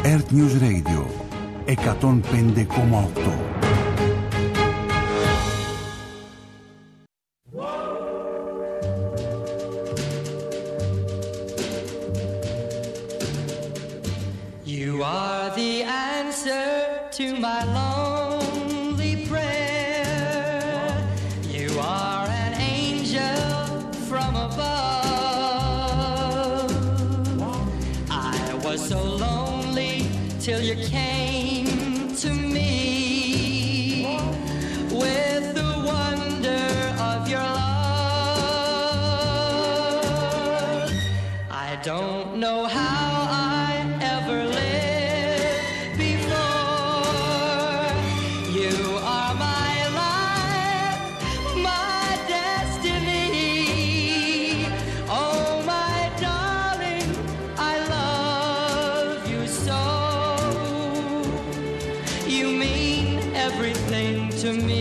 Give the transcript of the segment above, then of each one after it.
Earth News Radio 105,8. You are the answer to my lonely prayer. You are an angel from above. I was so lonely till you came to me with the wonder of your love. I don't know how I ever lived before. You are my life, my destiny. Oh, my darling, I love you so. You mean everything to me.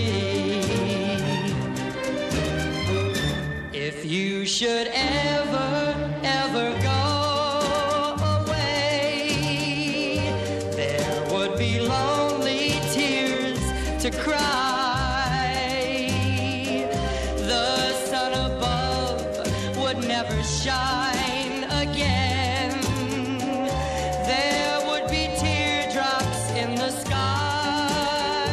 If you should ever go away, there would be lonely tears to cry. The sun above would never shine again. There would be teardrops in the sky.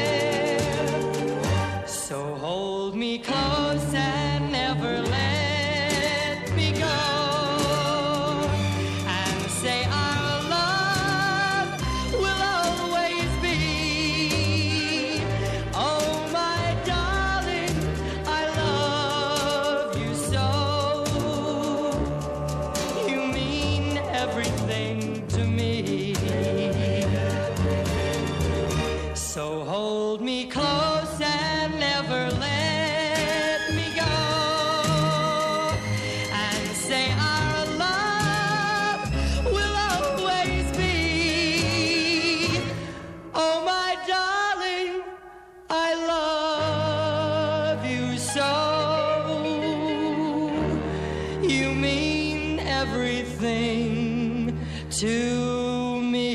So hold me close and never let me go, and say our love will always be. Oh, my darling, I love you so. You mean everything to me. So hold me close and never let me go, and say our love will always be. Oh, my darling, I love you so. You mean everything to me.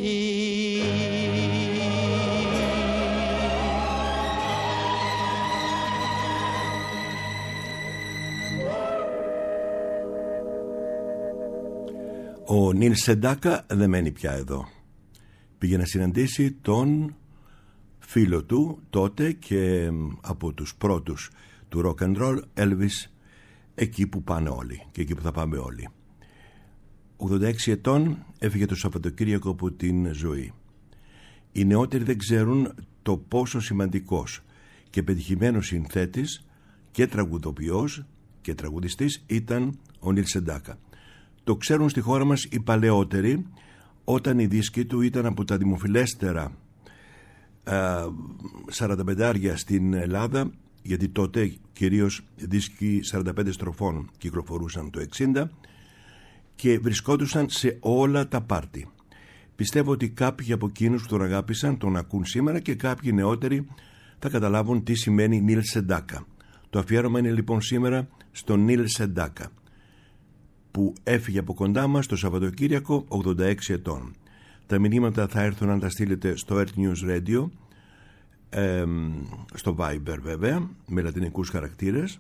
Ο Νίλ Σεντάκα δεν μένει πια εδώ. Πήγε να συναντήσει τον φίλο του τότε και από τους πρώτους του rock and roll, Elvis, εκεί που πάνε όλοι και εκεί που θα πάμε όλοι. 86 ετών έφυγε το Σαββατοκύριακο από την ζωή. Οι νεότεροι δεν ξέρουν το πόσο σημαντικός και πετυχημένος συνθέτης και τραγουδοποιός και τραγουδιστής ήταν ο Νίλ Σεντάκα. Το ξέρουν στη χώρα μας οι παλαιότεροι, όταν οι δίσκοι του ήταν από τα δημοφιλέστερα 45 στην Ελλάδα, γιατί τότε κυρίως δίσκοι 45 στροφών κυκλοφορούσαν το 60 και βρισκόντουσαν σε όλα τα πάρτι. Πιστεύω ότι κάποιοι από εκείνους που τον αγάπησαν τον ακούν σήμερα και κάποιοι νεότεροι θα καταλάβουν τι σημαίνει Νίλ Σεντάκα. Το αφιέρωμα είναι λοιπόν σήμερα στον Νίλ Σεντάκα, που έφυγε από κοντά μας το Σαββατοκύριακο 86 ετών. Τα μηνύματα θα έρθουν αν τα στείλετε στο Earth News Radio, στο Viber βέβαια, με λατινικούς χαρακτήρες.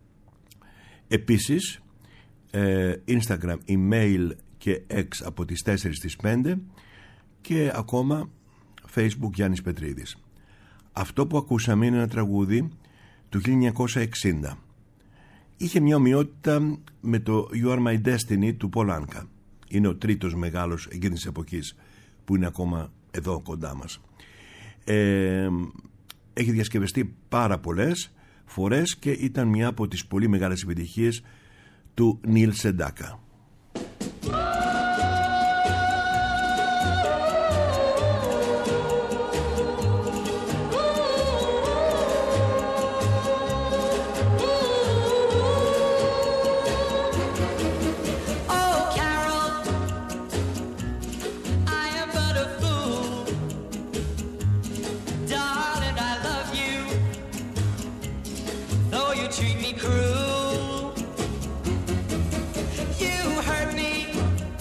Επίσης Instagram, email και X από τις 4 στις 5 και ακόμα Facebook Γιάννης Πετρίδης. Αυτό που ακούσαμε είναι ένα τραγούδι του 1960. Είχε μια ομοιότητα με το You Are My Destiny του Πολάνκα. Είναι ο τρίτος μεγάλος εκείνης της εποχής που είναι ακόμα εδώ κοντά μας. Έχει διασκευαστεί πάρα πολλές φορές και ήταν μια από τις πολύ μεγάλες επιτυχίες του Νίλ Σεντάκα. Treat me cruel. You hurt me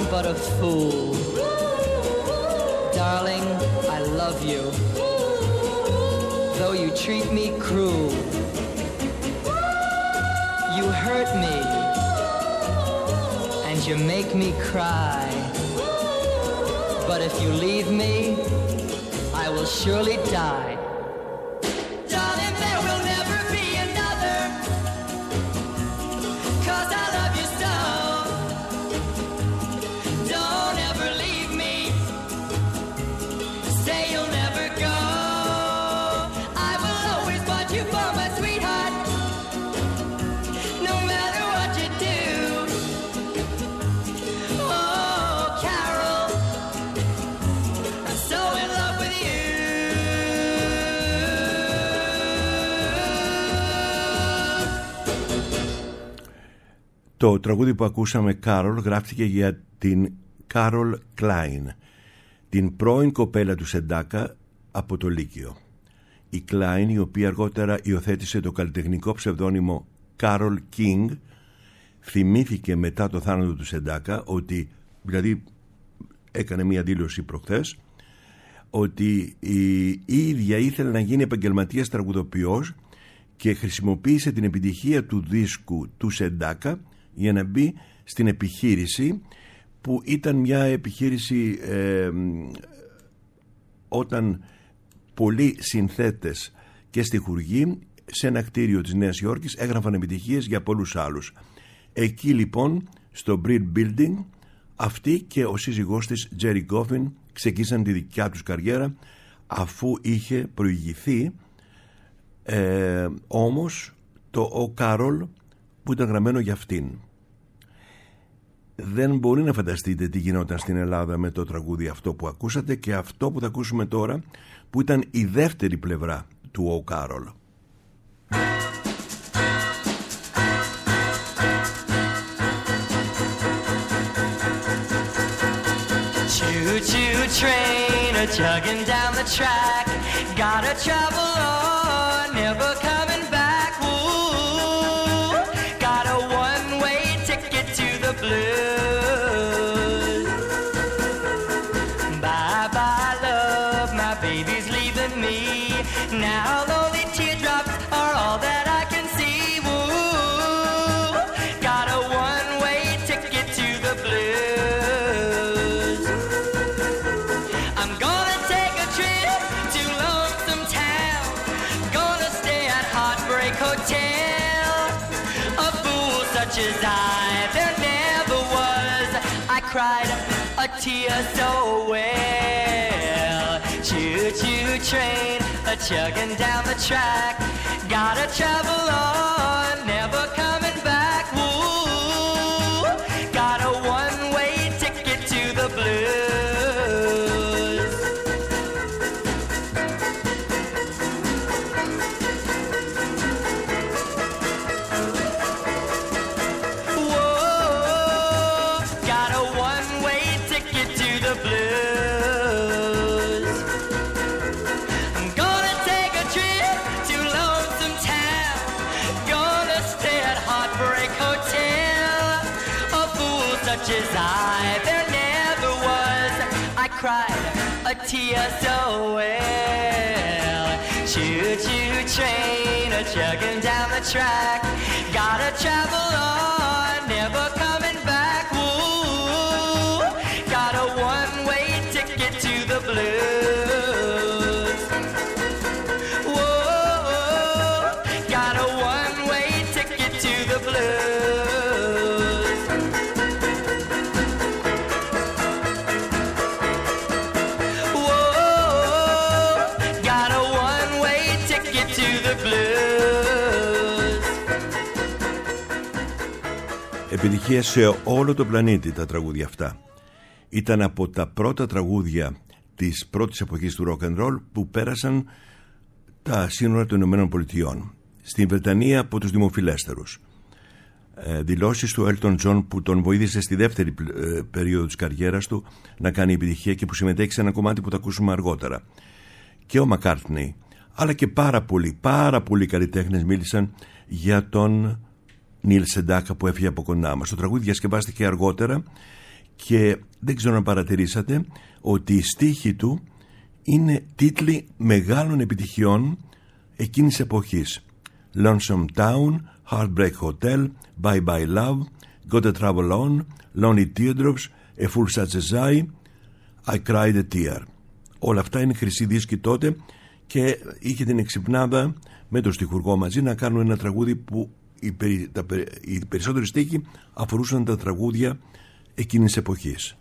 but a fool. Darling, I love you, though you treat me cruel. You hurt me, and you make me cry. But if you leave me, I will surely die. Darling, there will never be another, 'cause I love you so. Don't ever leave me, say you'll never go. I will always want you for my sweetheart, no matter what you do. Oh, Carol, I'm so in love with you. Το τραγούδι που ακούσαμε, Carol, γράφτηκε για την Carol Klein, την πρώην κοπέλα του Σεντάκα από το Λύκειο. Η Klein, η οποία αργότερα υιοθέτησε το καλλιτεχνικό ψευδόνυμο Carol King, θυμήθηκε μετά το θάνατο του Σεντάκα ότι, δηλαδή έκανε μία δήλωση προχθές, ότι η ίδια ήθελε να γίνει επαγγελματίας τραγουδοποιός και χρησιμοποίησε την επιτυχία του δίσκου του Σεντάκα για να μπει στην επιχείρηση, που ήταν μια επιχείρηση όταν πολλοί συνθέτες και στιχουργοί σε ένα κτίριο της Νέας Υόρκης έγραφαν επιτυχίες για πολλούς άλλους. Εκεί λοιπόν στο Brill Building αυτή και ο σύζυγός της Jerry Goffin ξεκίνησαν τη δικιά τους καριέρα, αφού είχε προηγηθεί όμως ο Carol που ήταν γραμμένο για αυτήν. Δεν μπορεί να φανταστείτε τι γινόταν στην Ελλάδα με το τραγούδι αυτό που ακούσατε και αυτό που θα ακούσουμε τώρα, που ήταν η δεύτερη πλευρά του Ο Carol. Choo-choo train a-chugging down the track, gotta travel on, never coming back. Ooh, got a one-way ticket to the blues. Bye-bye love, my baby's leaving me. Now lonely teardrops are all that I can see. Ooh, got a one-way ticket to the blues. I'm gonna take a trip to Lonesome Town, gonna stay at Heartbreak Hotel. A fool such as I, there never was. I cried a tear so well. Choo-choo train a-chugging down the track, gotta travel on, never coming back. Ooh, got a one-way ticket to the blues. Whoa, got a one-way ticket to the blues. I'm gonna take a trip to Lonesome Town, gonna stay at Heartbreak Hotel. A fool such as I, there never was. I cried a tear so well. Choo-choo train a-chugging down the track, gotta travel on, never coming back. Ooh, got a one-way ticket to the blues. Whoa, got a one-way ticket to the blues. Whoa, got a one-way ticket to the blues. Επιτυχία σε όλο το πλανήτη τα τραγούδια αυτά. Ήταν από τα πρώτα τραγούδια της πρώτης εποχής του rock and roll που πέρασαν τα σύνορα των Ηνωμένων Πολιτειών. Στην Βρετανία από τους δημοφιλέστερους. Δηλώσεις του Elton John, που τον βοήθησε στη δεύτερη περίοδο της καριέρας του να κάνει επιτυχία και που συμμετέχει σε ένα κομμάτι που θα ακούσουμε αργότερα. Και ο McCartney, αλλά και πάρα πολλοί καλλιτέχνες μίλησαν για τον Νίλ Σεντάκα που έφυγε από κοντά μας. Το τραγούδι διασκευάστηκε αργότερα και δεν ξέρω αν παρατηρήσατε ότι οι στίχοι του είναι τίτλοι μεγάλων επιτυχιών εκείνης εποχής. Lonesome Town, Heartbreak Hotel, Bye Bye Love, Gotta Travel On, Lonely Teardrops, A Fool Such As I Cried A Tear. Όλα αυτά είναι χρυσή δίσκη τότε και είχε την εξυπνάδα με τον στιχουργό μαζί να κάνουν ένα τραγούδι που οι περισσότεροι στίχοι αφορούσαν τα τραγούδια εκείνης εποχής.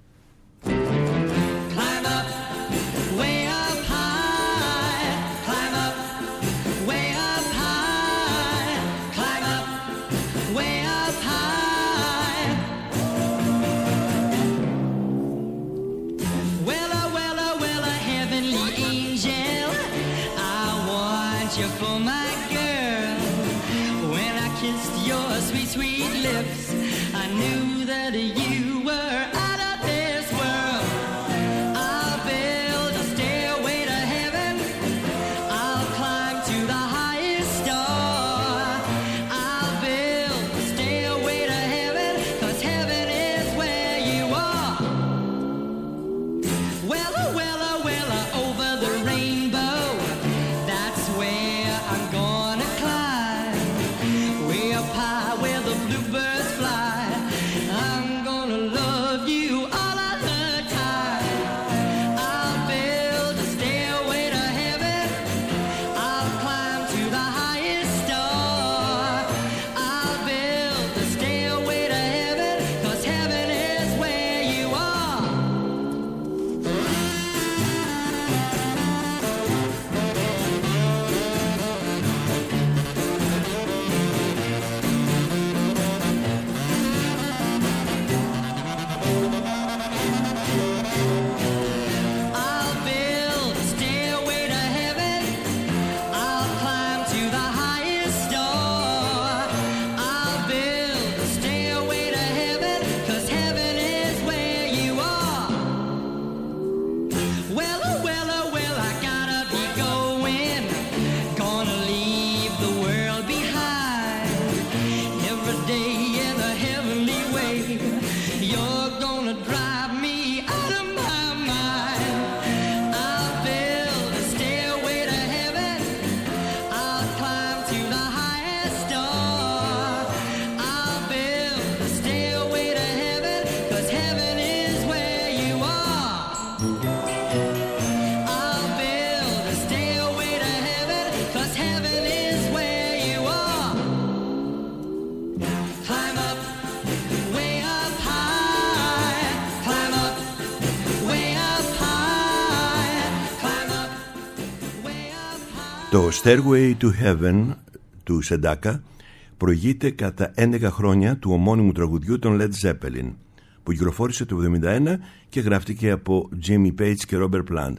Το Stairway to Heaven του Σεντάκα προηγείται κατά 11 χρόνια του ομώνυμου τραγουδιού των Led Zeppelin, που κυκλοφόρησε το 1971 και γράφτηκε από Jimmy Page και Robert Plant.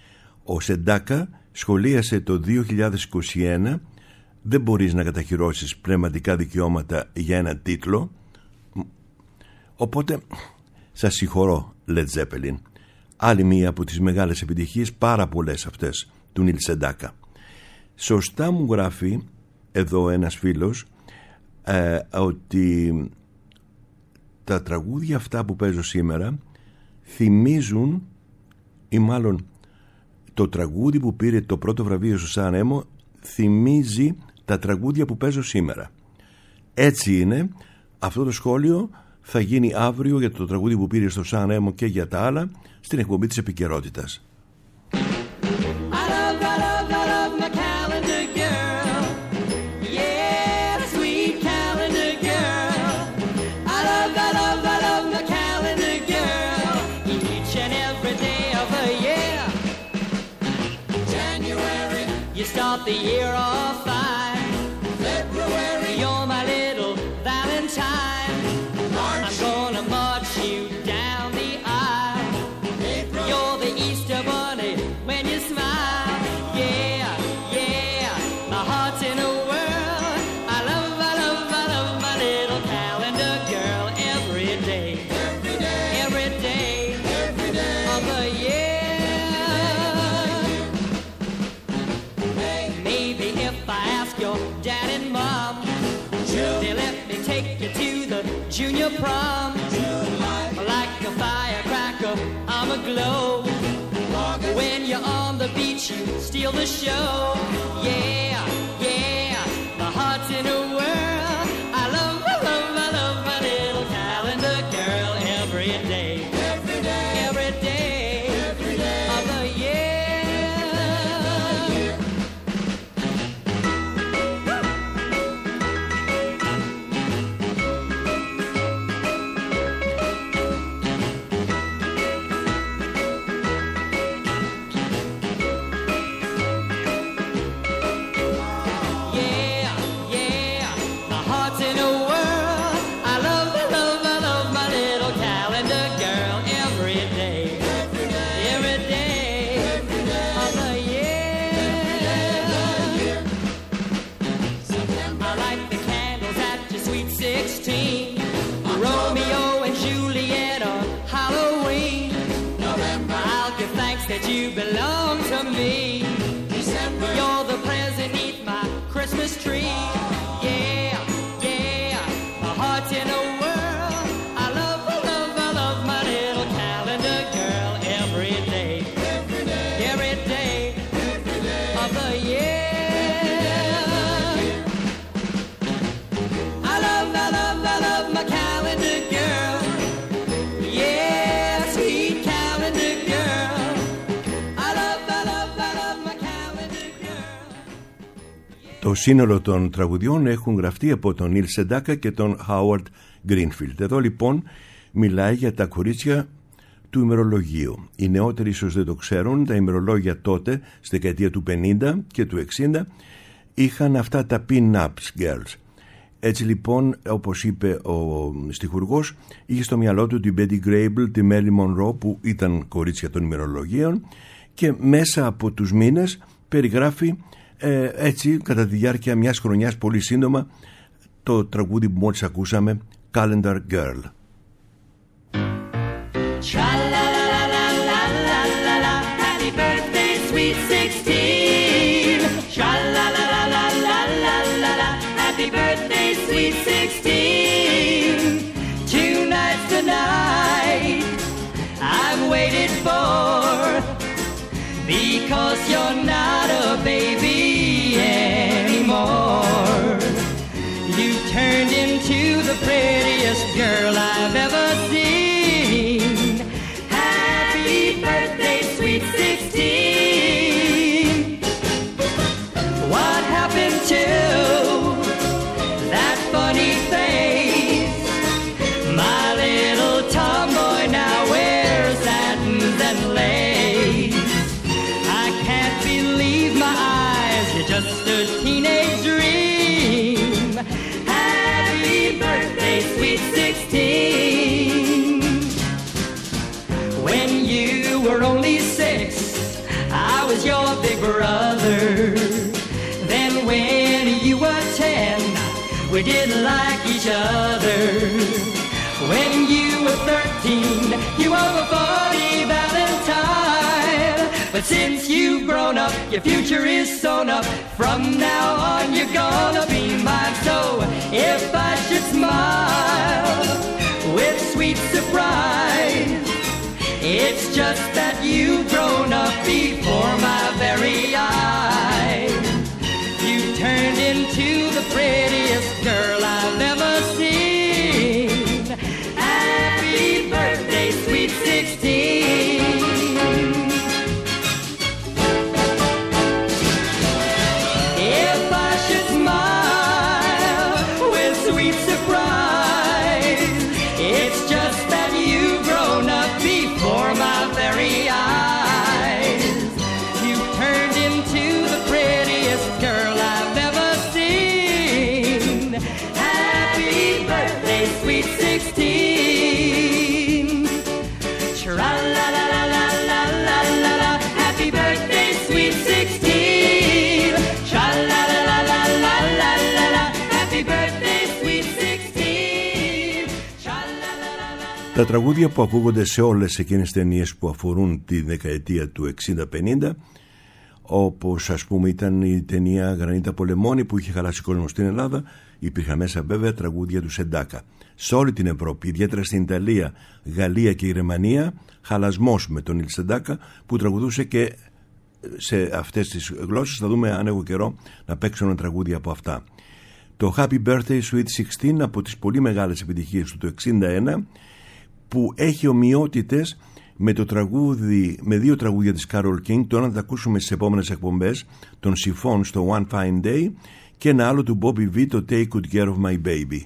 Ο Σεντάκα σχολίασε το 2021 «Δεν μπορείς να καταχειρώσεις πνευματικά δικαιώματα για ένα τίτλο», οπότε σας συγχωρώ Led Zeppelin. Άλλη μία από τις μεγάλες επιτυχίες, πάρα πολλές αυτές, του Νίλ Σεντάκα. Σωστά μου γράφει εδώ ένας φίλος ότι τα τραγούδια αυτά που παίζω σήμερα θυμίζουν, ή μάλλον το τραγούδι που πήρε το πρώτο βραβείο στο Σαν Ρέμο θυμίζει τα τραγούδια που παίζω σήμερα. Έτσι είναι. Αυτό το σχόλιο θα γίνει αύριο για το τραγούδι που πήρε στο Σαν Ρέμο και για τα άλλα στην εκπομπή της επικαιρότητας. The year of fine February, you're my little Valentine. March, I'm gonna march you down the aisle. April, you're the Easter bunny when you smile. Yeah, yeah, my heart's in a whirl. I love my little calendar girl. Every day, every day, every day, every day of the year. Dad and Mom, they let me take you to the junior prom. Like a firecracker, I'm aglow. When you're on the beach, you steal the show. Yeah, yeah, my heart's in a whirl. I love my little calendar girl every day. Every day, every day of the year. That you belong to me. December. You're the present beneath my Christmas tree. Yeah, yeah, my heart's in a whirl. I love my little calendar girl every day, every day of the year. I love my calendar girl. Yeah, sweet calendar girl. Το σύνολο των τραγουδιών έχουν γραφτεί από τον Νίλ Σεντάκα και τον Χάουαρντ Γκρίνφιλντ. Εδώ λοιπόν μιλάει για τα κορίτσια του ημερολογίου. Οι νεότεροι ίσως δεν το ξέρουν, τα ημερολόγια τότε, στη δεκαετία του 50 και του 60, είχαν αυτά τα pin-ups girls. Έτσι λοιπόν, όπως είπε ο στιχουργός, είχε στο μυαλό του την Betty Grable, τη Marilyn Monroe, που ήταν κορίτσια των ημερολογίων, και μέσα από τους μήνες περιγράφει έτσι κατά τη διάρκεια μιας χρονιάς πολύ σύντομα το τραγούδι που μόλις ακούσαμε, Calendar Girl. Tra-la-la-la-la-la-la-la, happy birthday, sweet 16. Tra-la-la-la-la-la-la-la, happy birthday, sweet 16. Tonight's the night I've waited for, because you're not a baby anymore. You turned into the prettiest girl I've ever seen. Happy birthday, sweet 16. What happened to that funny face? My little tomboy now wears satins and lace. I can't believe my eyes, you're just a teenage dream. Happy birthday, sweet 16. When you were only 6, I was your big brother. Then when you were 10, we didn't like each other. When you were 13, you were a 40 Valentine. But since you've grown up, your future is sewn up. From now on, you're gonna be mine. So if I should smile with sweet surprise, it's just that you've grown up before my very eyes. You turned into the prettiest girl I've ever seen. Happy birthday, sweet 16. If I should smile with sweet surprise, it's just that you've grown up before my very eyes. You turned into the prettiest girl I've ever seen. Happy birthday, sweet 16. Tra-la-la-la-la-la-la-la, happy birthday, sweet 16. Tra-la-la-la-la-la-la-la, happy birthday, sweet 16. Tra-la-la-la-la. Τα τραγούδια που ακούγονται σε όλες εκείνες τις ταινίες που αφορούν τη δεκαετία του 60-50, όπως ας πούμε ήταν η ταινία Γρανίτα Πολεμόνη που είχε χαλάσει κόσμο στην Ελλάδα, υπήρχαν μέσα βέβαια τραγούδια του Σεντάκα. σε όλη την Ευρώπη, ιδιαίτερα στην Ιταλία, Γαλλία και Γερμανία, χαλασμός με τον Νίλ Σεντάκα που τραγουδούσε και σε αυτές τις γλώσσες. Θα δούμε αν έχω καιρό να παίξω ένα τραγούδι από αυτά. Το Happy Birthday Sweet 16, από τις πολύ μεγάλες επιτυχίες του το 1961, που έχει ομοιότητες με το τραγούδι, με δύο τραγούδια της Carole King. Το ένα θα τα ακούσουμε στις επόμενες εκπομπές, τον Siphon στο One Fine Day, και ένα άλλο του Bobby V, το Take Good Care of My Baby.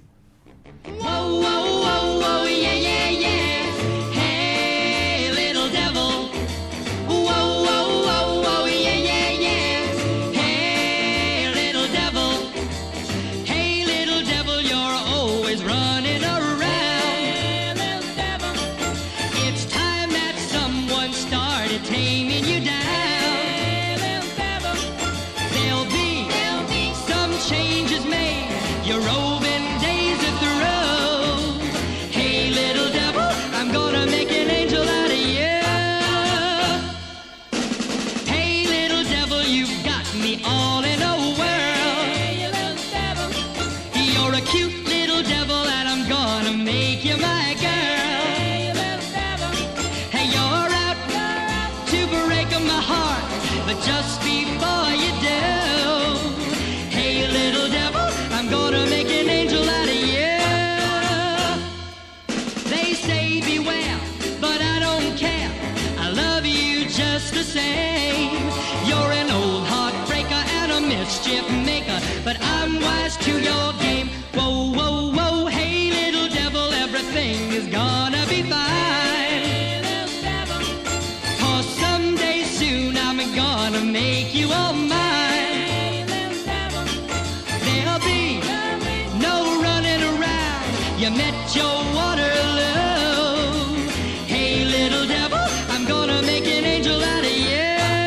But I'm wise to your game. Whoa, whoa, whoa, hey little devil, everything is gonna be fine. Hey, little devil. 'Cause someday soon I'm gonna make you all mine. Hey, little devil. There'll be no running around. You met your Waterloo. Hey little devil, I'm gonna make an angel out of you.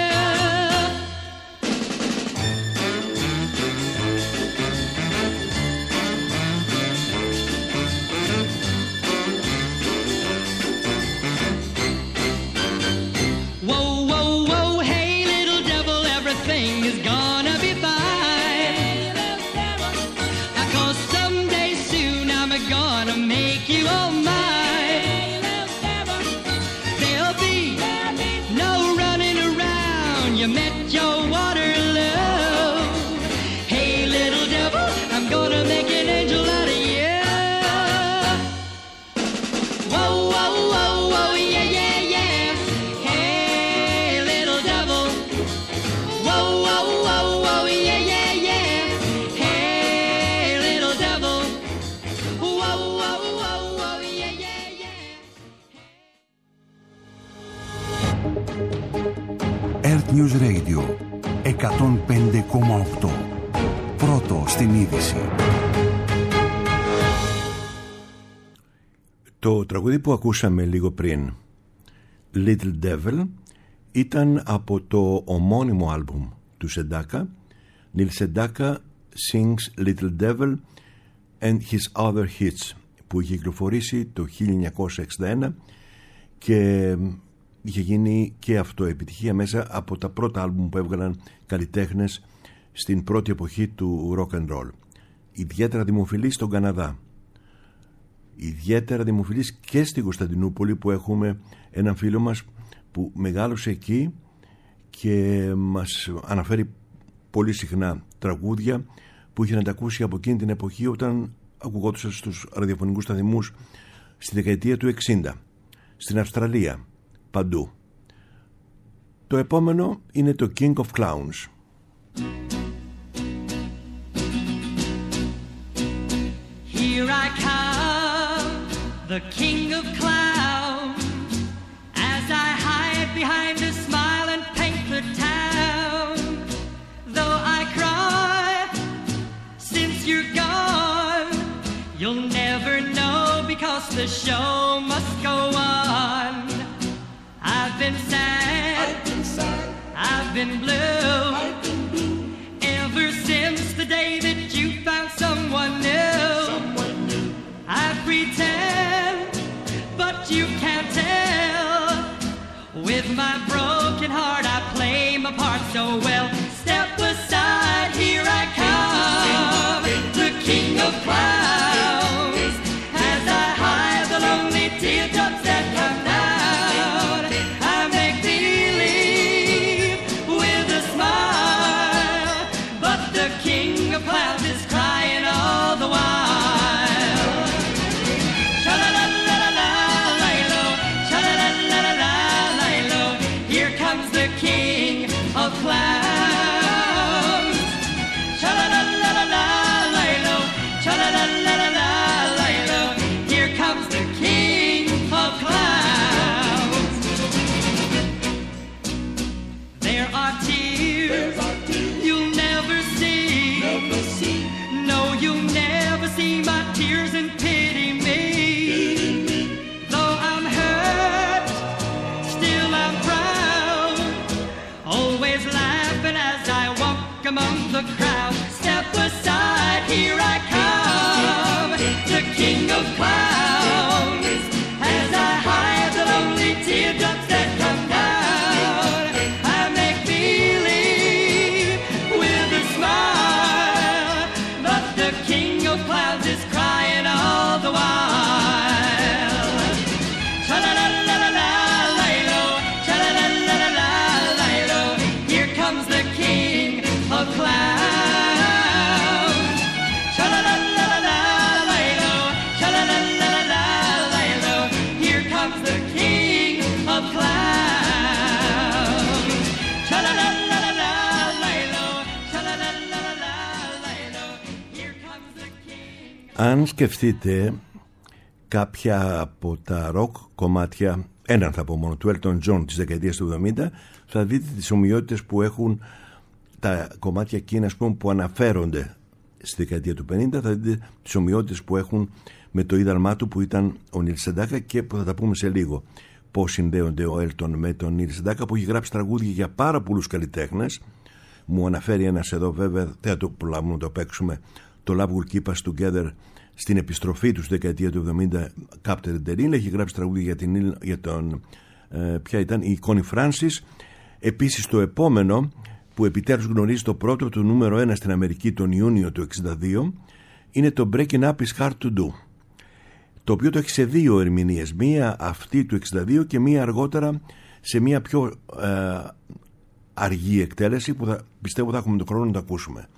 News Radio 105,8. Πρώτο στην είδηση. Το τραγούδι που ακούσαμε λίγο πριν, Little Devil, ήταν από το ομώνυμο άλμπουμ του Σεντάκα, Neil Sedaka Sings Little Devil and His Other Hits, που είχε κυκλοφορήσει το 1961 και είχε γίνει και αυτό επιτυχία μέσα από τα πρώτα άλμπουμ που έβγαλαν καλλιτέχνες στην πρώτη εποχή του rock and roll. Ιδιαίτερα δημοφιλής στον Καναδά, ιδιαίτερα δημοφιλής και στην Κωνσταντινούπολη, που έχουμε έναν φίλο μας που μεγάλωσε εκεί και μας αναφέρει πολύ συχνά τραγούδια που είχε να τα ακούσει από εκείνη την εποχή όταν ακουγόντουσαν στους ραδιοφωνικούς σταθμούς στη δεκαετία του 60, στην Αυστραλία, παντού. Το επόμενο είναι το King of Clowns. Here I come, the king of clowns, as I hide behind a smile and paint the town. Though I cry, since you're gone, you'll never know because the show must go on. I've been sad, I've been blue, ever since the day that you found someone new. I pretend, but you can't tell. With my broken heart I play my part so well. Step aside, here I come, the king of clowns, as teardrops that come down. I make believe with a smile, but the king of clouds is crying all the while. Sha-la-la-la-la-la-lay-lo, sha-la-la-la-la-la-lay-lo, here comes the king of clouds. Sha-la-la-la-la-la-lay-lo, sha-la-la-la-la-la-lay-lo, here comes the king of clouds. There are tears you'll never see. No, you'll never see my tears and pity me. Though I'm hurt, still I'm proud. Always laughing as I walk among the crowd. Step aside, here I come, the king of clouds. As I hide the lonely teardrops that come down, I make believe with a smile, but the king of clouds is crying all the while. Sha-la-la-la-la-la-lay-lo, sha-la-la-la-la-lay-lo, here comes the king of clouds. Sha-la-la-la-la-lay-lo, sha-la-la-la-la-lay-lo, here comes the king of clouds. Sha-la-la-la-la-lay-lo, sha-la-la-la-la-lay-lo, here comes the king. Αν σκεφτείτε κάποια από τα ροκ κομμάτια, έναν θα πω μόνο, του Elton John της δεκαετίας του 70, θα δείτε τις ομοιότητες που έχουν τα κομμάτια εκείνα που αναφέρονται στη δεκαετία του 50. Θα δείτε τις ομοιότητες που έχουν με το ίδαλμά του που ήταν ο Νίλ Σεντάκα, και που θα τα πούμε σε λίγο πώς συνδέονται ο Elton με τον Νίλ Σεντάκα, που έχει γράψει τραγούδια για πάρα πολλούς καλλιτέχνες. Μου αναφέρει ένας εδώ, βέβαια δεν θα το προλάβουμε να το παίξουμε, το Love Will Keep Us Together, στην επιστροφή του στη δεκαετία του 70, Captain Derin. Έχει γράψει τραγούδια για τον ποια ήταν η Connie Francis. Επίσης το επόμενο, που επιτέλους γνωρίζει το πρώτο του νούμερο 1 στην Αμερική τον Ιούνιο του 62, είναι το Breaking Up Is Hard To Do, το οποίο το έχει σε δύο ερμηνείες, μία αυτή του 62 και μία αργότερα σε μία πιο αργή εκτέλεση, που πιστεύω θα έχουμε τον χρόνο να το ακούσουμε.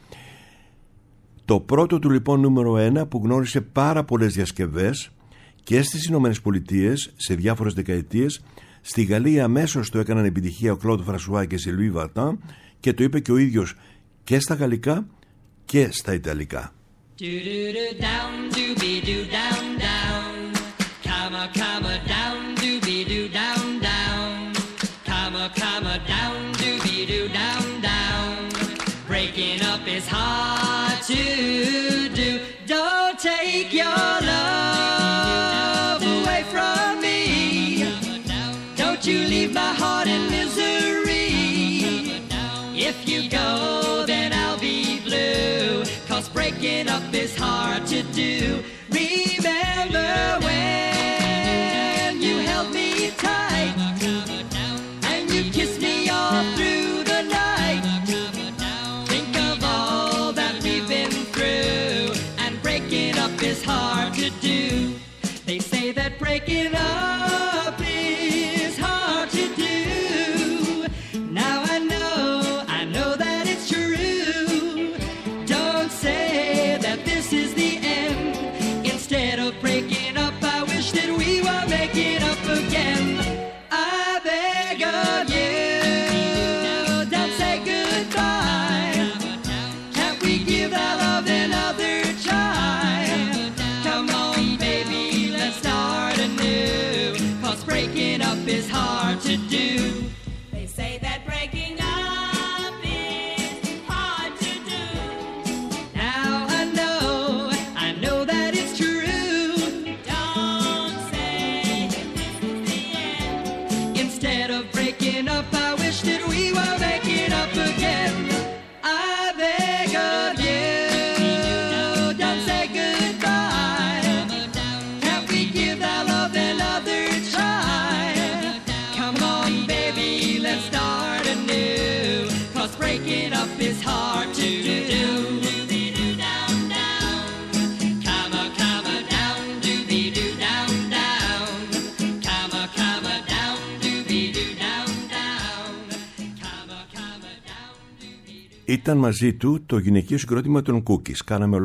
Το πρώτο του λοιπόν νούμερο 1, που γνώρισε πάρα πολλές διασκευές και στις Ηνωμένες Πολιτείες σε διάφορες δεκαετίες. Στη Γαλλία αμέσως το έκαναν επιτυχία ο Κλοντ Φρανσουά και Σιλβί Βαρτάν, και το είπε και ο ίδιος και στα γαλλικά και στα ιταλικά. Do-do-do-down, do-be-do-down, down. Comma, comma, down, do-be-do-down, down. Comma, comma, down, do-be-do-down, down. Breaking up is hard to do. Don't take your love away from me. Don't you leave my heart in misery. If you go, then I'll be blue. 'Cause breaking up is hard to do. Remember when you held me tight and you kissed me all through the night. Think of all that we've been through, and breaking up is hard to do. They say that breaking up is hard to do. Now I know that it's true. Don't say that this is the end. Instead of breaking up, I wish that we were making up again. I beg of you, don't say goodbye. Can't we give our love another try? Come on, baby, let's start anew. 'Cause breaking up is hard to do. They say that breaking up is hard to do. Now I know that it's true. Don't say that this is the end. Instead of breaking up, I wish that we were making up again. I beg of you, don't say goodbye. Can't we give our love another try? Come on, baby, ήταν μαζί του το γυναικείο συγκρότημα των Cookies. Κάναμε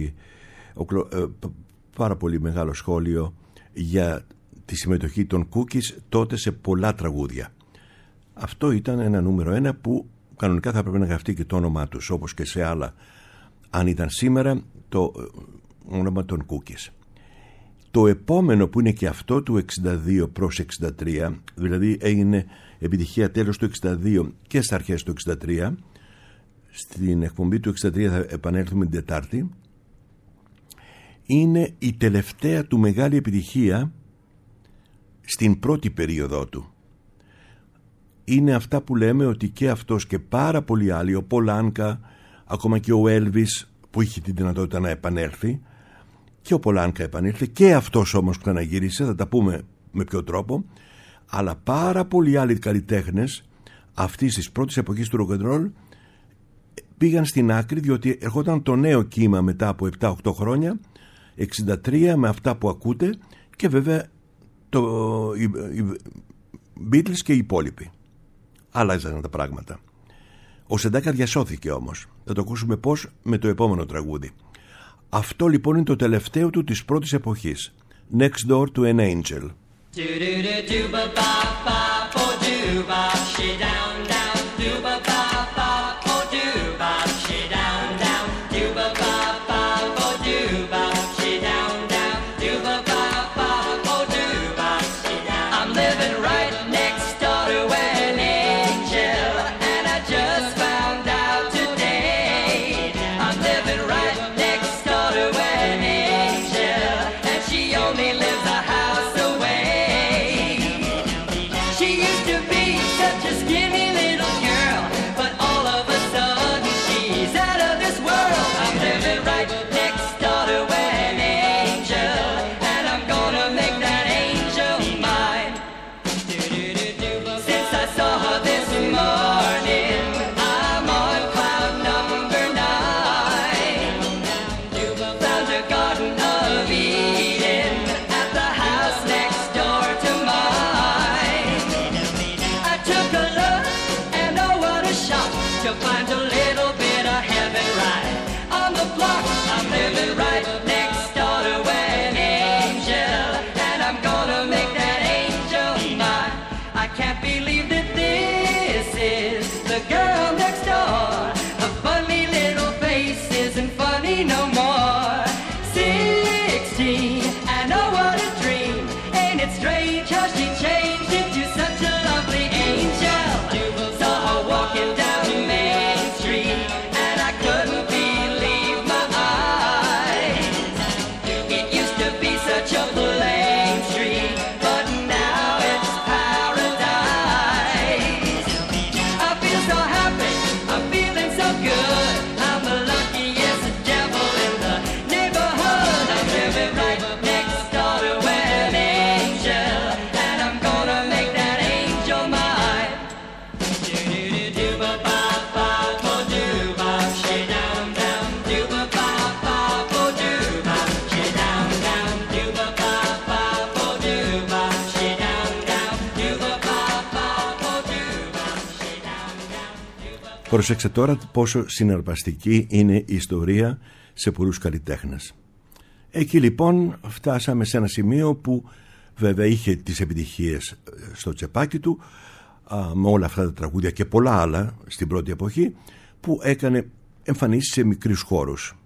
πάρα πολύ μεγάλο σχόλιο για τη συμμετοχή των Cookies τότε σε πολλά τραγούδια. Αυτό ήταν ένα νούμερο 1 που κανονικά θα έπρεπε να γραφτεί και το όνομά τους, όπως και σε άλλα, αν ήταν σήμερα, το όνομα των Cookies. Το επόμενο, που είναι και αυτό του 62 προς 63, δηλαδή έγινε επιτυχία τέλος του 62 και στα αρχές του 63, στην εκπομπή του 63 θα επανέλθουμε την Τετάρτη, είναι η τελευταία του μεγάλη επιτυχία στην πρώτη περίοδό του. Είναι αυτά που λέμε ότι και αυτός και πάρα πολλοί άλλοι, ο Πολ Άνκα, ακόμα και ο Έλβις που είχε την δυνατότητα να επανέλθει, και ο Πολ Άνκα επανήλθε, και αυτός όμως ξαναγύρισε, θα τα πούμε με ποιο τρόπο, αλλά πάρα πολλοί άλλοι καλλιτέχνες αυτής της πρώτης εποχής του rock and roll πήγαν στην άκρη, διότι ερχόταν το νέο κύμα μετά από 7-8 χρόνια, 63, με αυτά που ακούτε, και βέβαια οι Beatles και οι υπόλοιποι. Άλλαζαν τα πράγματα. Ο Σεντάκα διασώθηκε όμως. Θα το ακούσουμε πώς με το επόμενο τραγούδι. Αυτό λοιπόν είναι το τελευταίο του της πρώτης εποχής. Next Door to an Angel. Προσέξτε τώρα πόσο συναρπαστική είναι η ιστορία σε πολλούς καλλιτέχνες. Εκεί λοιπόν φτάσαμε σε ένα σημείο που βέβαια είχε τις επιτυχίες στο τσεπάκι του, με όλα αυτά τα τραγούδια και πολλά άλλα στην πρώτη εποχή, που έκανε εμφανίσεις σε μικρούς χώρους.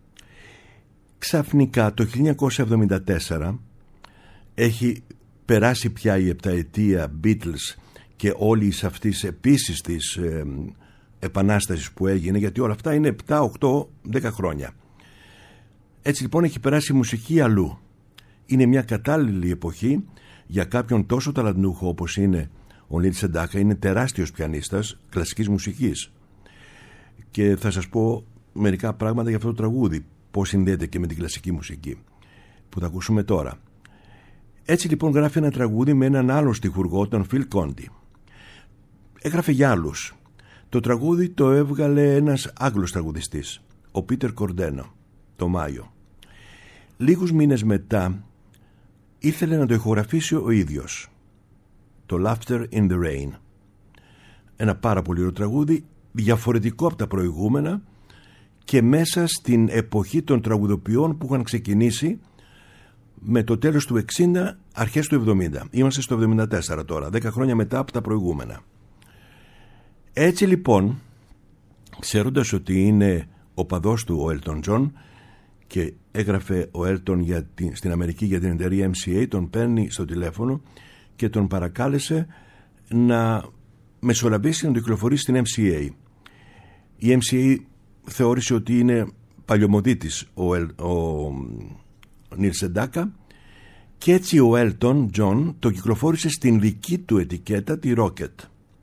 Ξαφνικά το 1974 έχει περάσει πια η επταετία Beatles και όλη αυτής επίσης της επανάστασης που έγινε, γιατί όλα αυτά είναι 7, 8, 10 χρόνια. Έτσι λοιπόν έχει περάσει η μουσική αλλού. Είναι μια κατάλληλη εποχή για κάποιον τόσο ταλαντούχο όπως είναι ο Νίλ Σεντάκα. Είναι τεράστιος πιανίστας κλασικής μουσικής, και θα σας πω μερικά πράγματα για αυτό το τραγούδι, πώς συνδέεται και με την κλασική μουσική που θα ακούσουμε τώρα. Έτσι λοιπόν γράφει ένα τραγούδι με έναν άλλο στιχουργό, τον Phil Conti. Έγραφε για άλλους. Το τραγούδι το έβγαλε ένας Άγγλος τραγουδιστής, ο Πίτερ Κορντένο, το Μάιο. Λίγους μήνες μετά ήθελε να το ηχογραφήσει ο ίδιος, το Laughter in the Rain. Ένα πάρα πολύ ωραίο τραγούδι, διαφορετικό από τα προηγούμενα και μέσα στην εποχή των τραγουδοποιών που είχαν ξεκινήσει με το τέλος του 60, αρχές του 70. Είμαστε στο 74 τώρα, 10 χρόνια μετά από τα προηγούμενα. Έτσι λοιπόν, ξέροντας ότι είναι οπαδός του ο Elton John και έγραφε ο Elton στην Αμερική για την εταιρεία MCA, τον παίρνει στο τηλέφωνο και τον παρακάλεσε να μεσολαβήσει, να το κυκλοφορήσει στην MCA. Η MCA θεώρησε ότι είναι παλιωμοδίτης ο Νίλ Σεντάκα και έτσι ο Elton John το κυκλοφόρησε στην δική του ετικέτα, τη Rocket,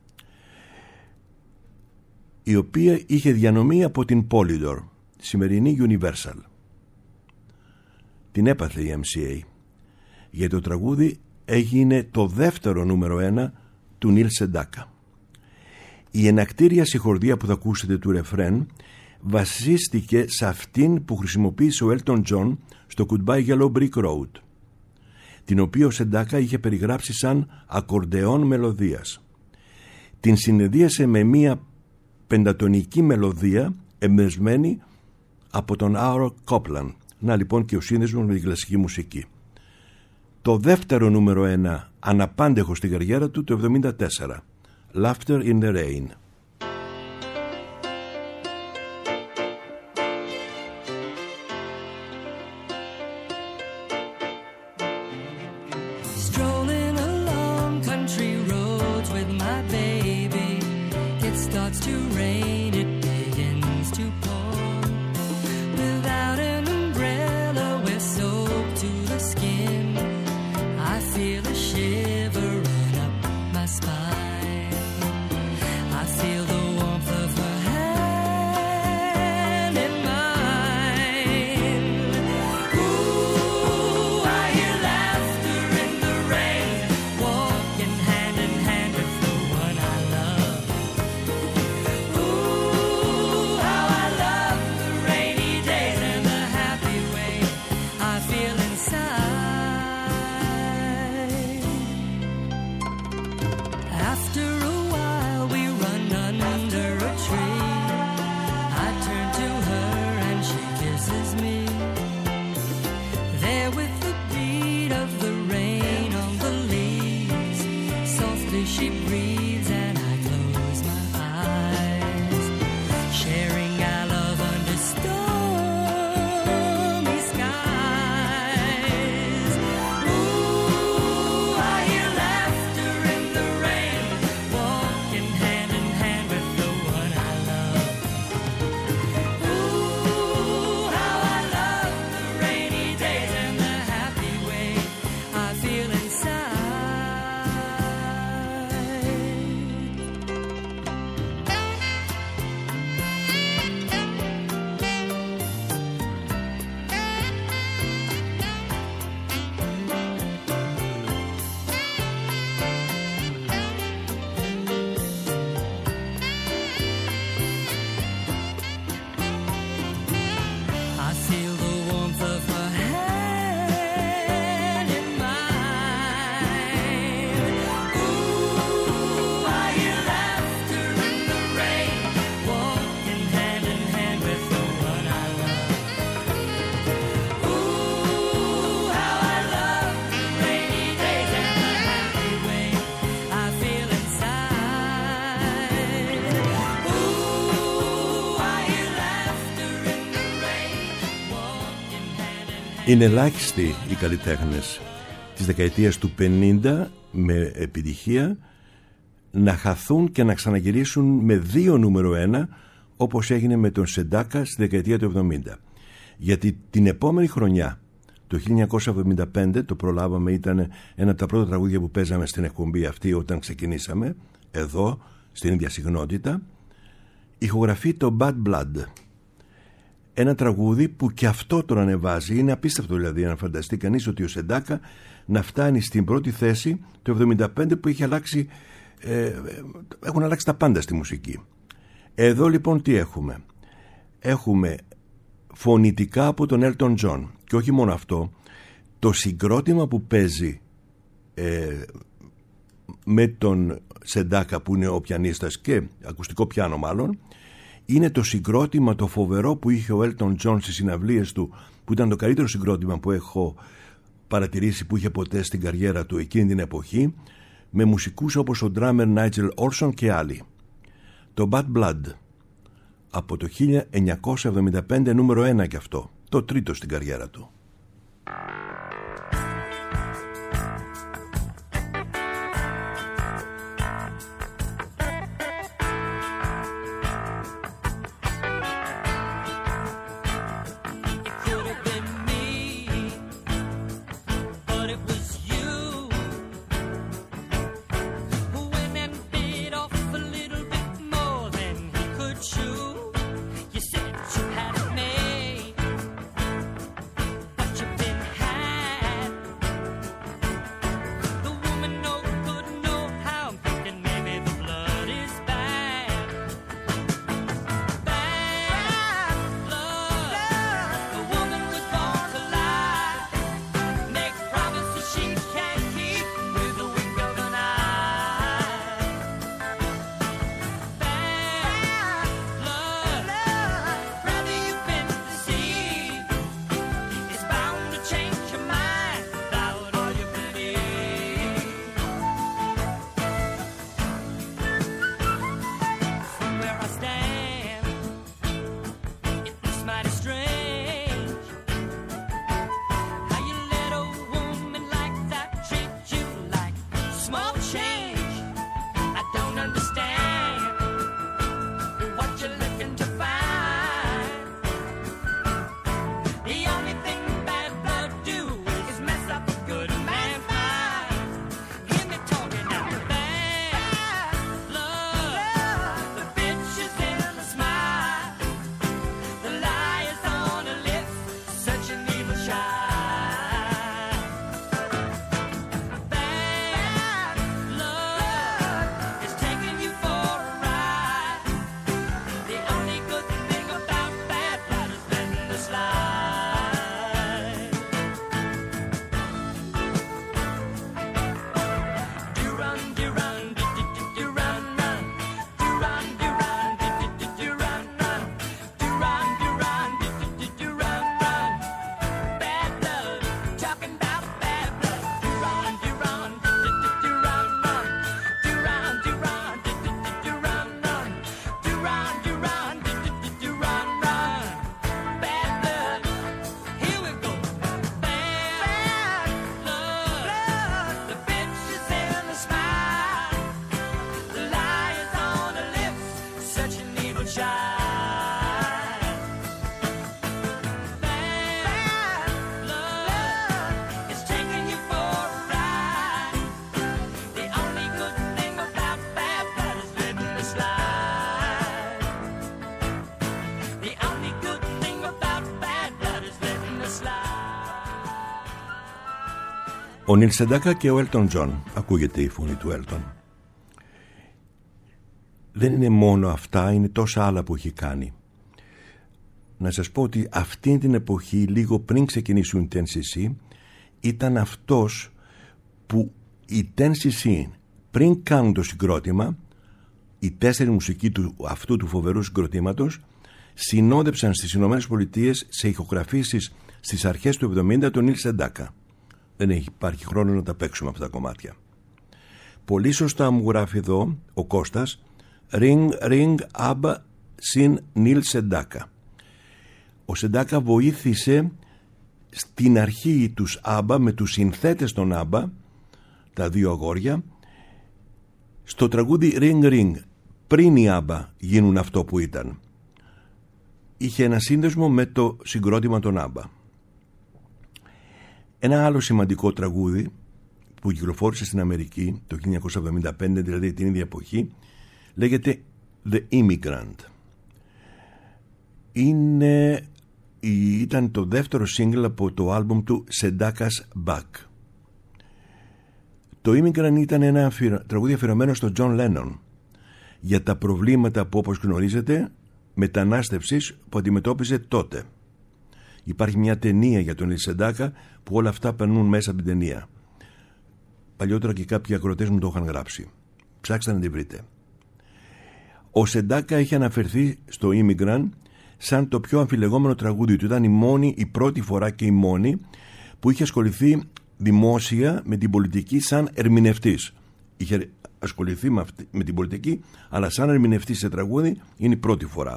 η οποία είχε διανομή από την Polydor, σημερινή Universal. Την έπαθε η MCA, γιατί το τραγούδι έγινε το δεύτερο νούμερο 1 του Νίλ Σεντάκα. Η ενακτήρια συγχορδία που θα ακούσετε του ρεφρέν βασίστηκε σε αυτήν που χρησιμοποίησε ο Elton John στο Goodbye Yellow Brick Road, την οποία ο Σεντάκα είχε περιγράψει σαν ακορντεόν μελωδίας. Την συνεδρίασε με μία πεντατονική μελωδία εμπνευσμένη από τον Aaron Copland. Να λοιπόν και ο σύνδεσμος με την κλασική μουσική. Το δεύτερο νούμερο 1 αναπάντεχο στην καριέρα του το 1974, Laughter in the Rain. Είναι ελάχιστοι οι καλλιτέχνες της δεκαετίας του 50 με επιτυχία να χαθούν και να ξαναγυρίσουν με 2 νούμερο 1, όπως έγινε με τον Σεντάκα στη δεκαετία του 70. Γιατί την επόμενη χρονιά, το 1975, το προλάβαμε, ήταν ένα από τα πρώτα τραγούδια που παίζαμε στην εκπομπή αυτή όταν ξεκινήσαμε, εδώ στην ίδια συχνότητα, ηχογραφεί το Bad Blood. Ένα τραγούδι που και αυτό τον ανεβάζει. Είναι απίστευτο δηλαδή να φανταστεί κανείς ότι ο Σεντάκα να φτάνει στην πρώτη θέση το 1975 που έχει αλλάξει, έχουν αλλάξει τα πάντα στη μουσική. Εδώ λοιπόν τι έχουμε? Έχουμε φωνητικά από τον Elton John, και όχι μόνο αυτό, το συγκρότημα που παίζει με τον Σεντάκα, που είναι ο πιανίστας και ακουστικό πιάνο μάλλον, είναι το συγκρότημα το φοβερό που είχε ο Elton John στις συναυλίες του, που ήταν το καλύτερο συγκρότημα που έχω παρατηρήσει που είχε ποτέ στην καριέρα του εκείνη την εποχή, με μουσικούς όπως ο drummer Nigel Orson και άλλοι. Το Bad Blood, από το 1975, νούμερο 1 και αυτό, το τρίτο στην καριέρα του. Ο Νίλ Σεντάκα και ο Έλτον Τζον. Ακούγεται η φωνή του Έλτον. Δεν είναι μόνο αυτά, είναι τόσα άλλα που έχει κάνει. Να σας πω ότι αυτή την εποχή, λίγο πριν ξεκινήσουν οι 10cc, ήταν αυτός που οι 10cc πριν κάνουν το συγκρότημα, οι 4 μουσικοί του αυτού του φοβερού συγκροτήματος συνόδεψαν στις Ηνωμένες Πολιτείες σε ηχογραφήσεις στις αρχές του 70 τον Νίλ Σεντάκα. Δεν υπάρχει χρόνο να τα παίξουμε αυτά τα κομμάτια. Πολύ σωστά μου γράφει εδώ ο Κώστας, Ring Ring ABBA συν Νίλ Σεντάκα. Ο Σεντάκα βοήθησε στην αρχή τους ABBA με τους συνθέτες των ABBA, τα δύο αγόρια, στο τραγούδι Ring Ring, πριν οι ABBA γίνουν αυτό που ήταν. Είχε ένα σύνδεσμο με το συγκρότημα των ABBA. Ένα άλλο σημαντικό τραγούδι που κυκλοφόρησε στην Αμερική το 1975, δηλαδή την ίδια εποχή, λέγεται The Immigrant. Ήταν το δεύτερο single από το άλμπουμ του Sedaka's Back. Το Immigrant ήταν ένα τραγούδι αφιερωμένο στον John Lennon για τα προβλήματα που, όπως γνωρίζετε, μετανάστευσης που αντιμετώπιζε τότε. Υπάρχει μια ταινία για τον Νίλ Σεντάκα που όλα αυτά περνούν μέσα από την ταινία. Παλιότερα και κάποιοι ακροατές μου το είχαν γράψει. Ψάξτε να τη βρείτε. Ο Σεντάκα έχει αναφερθεί στο Immigrant σαν το πιο αμφιλεγόμενο τραγούδι του. Ήταν η πρώτη φορά και η μόνη που είχε ασχοληθεί δημόσια με την πολιτική σαν ερμηνευτής. Είχε ασχοληθεί με την πολιτική, αλλά σαν ερμηνευτής σε τραγούδι είναι η πρώτη φορά.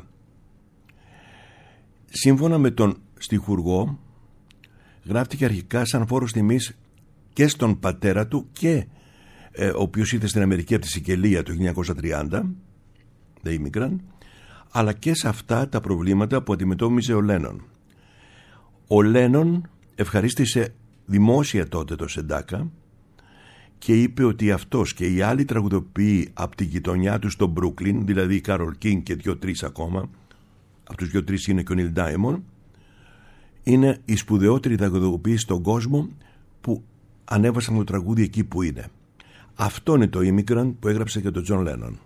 Σύμφωνα με τον στιχουργό, γράφτηκε αρχικά σαν φόρος τιμής και στον πατέρα του και ο οποίος ήρθε στην Αμερική από τη Σικελία το 1930, The Immigrant, αλλά και σε αυτά τα προβλήματα που αντιμετώπιζε ο Λένον. Ο Λένον ευχαρίστησε δημόσια τότε το Σεντάκα και είπε ότι αυτός και οι άλλοι τραγουδοποιοί από την γειτονιά του στο Μπρούκλιν, δηλαδή η Κάρολ Κίνγκ και 2-3 ακόμα, από τους 2-3 είναι και ο Νίλ Ντάιμον, είναι οι σπουδαιότεροι τραγουδοποιοί στον κόσμο που ανέβασαν το τραγούδι εκεί που είναι. Αυτό είναι το Immigrant που έγραψε και τον Τζον Λένον.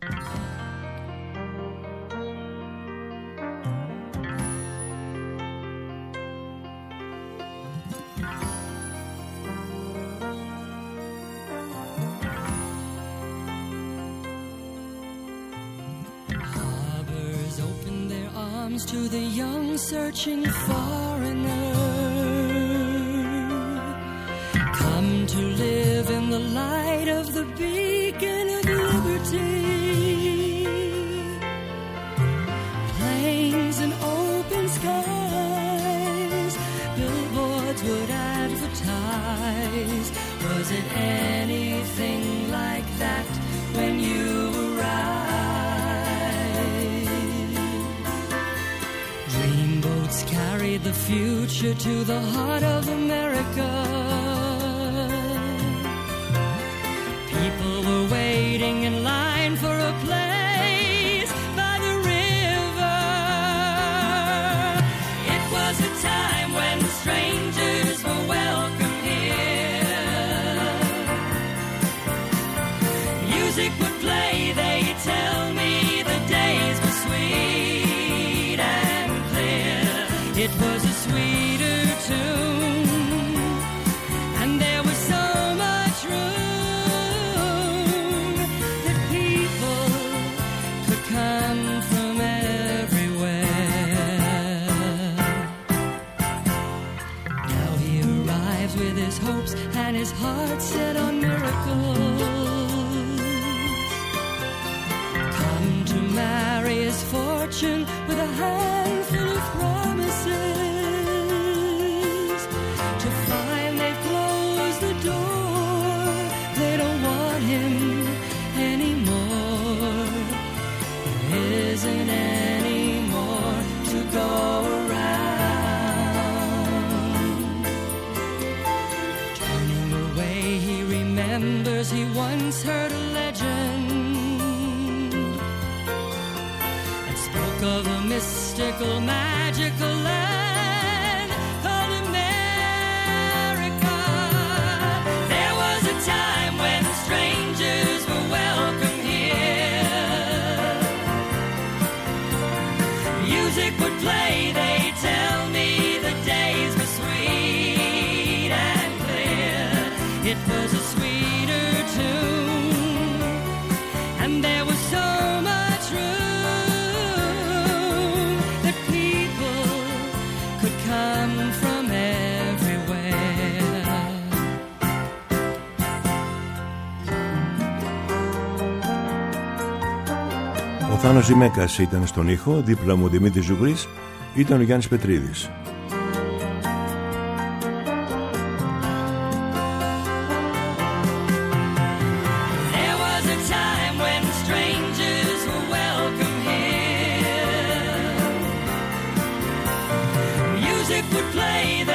To the young searching foreigner, come to live in the light of the beacon of liberty. Plains and open skies, billboards would advertise. Was it anything like that when you arrived? Carried the future to the heart of America. People were waiting in line for a place by the river. It was a time when strangers were welcome here. Music would play, they tell me the days were sweet and clear. It was a sweeter tune, and there was so much room that people could come from everywhere. Now he arrives with his hopes and his heart set on miracles. Come to marry his fortune with a handful of promises, to find they've closed the door. They don't want him anymore. There isn't any more to go around. Turning away, he remembers he once heard a legend of a mystical, magical land called America. There was a time when strangers were welcome here. Music would play, they tell me the days were sweet and clear. It was a sweeter tune, and there was so much room. Ο Θάνος Ζημέκας ήταν στον ήχο, δίπλα μου ο Δημήτρης Ζουγρής, ήταν ο Γιάννης Πετρίδης. Music would play.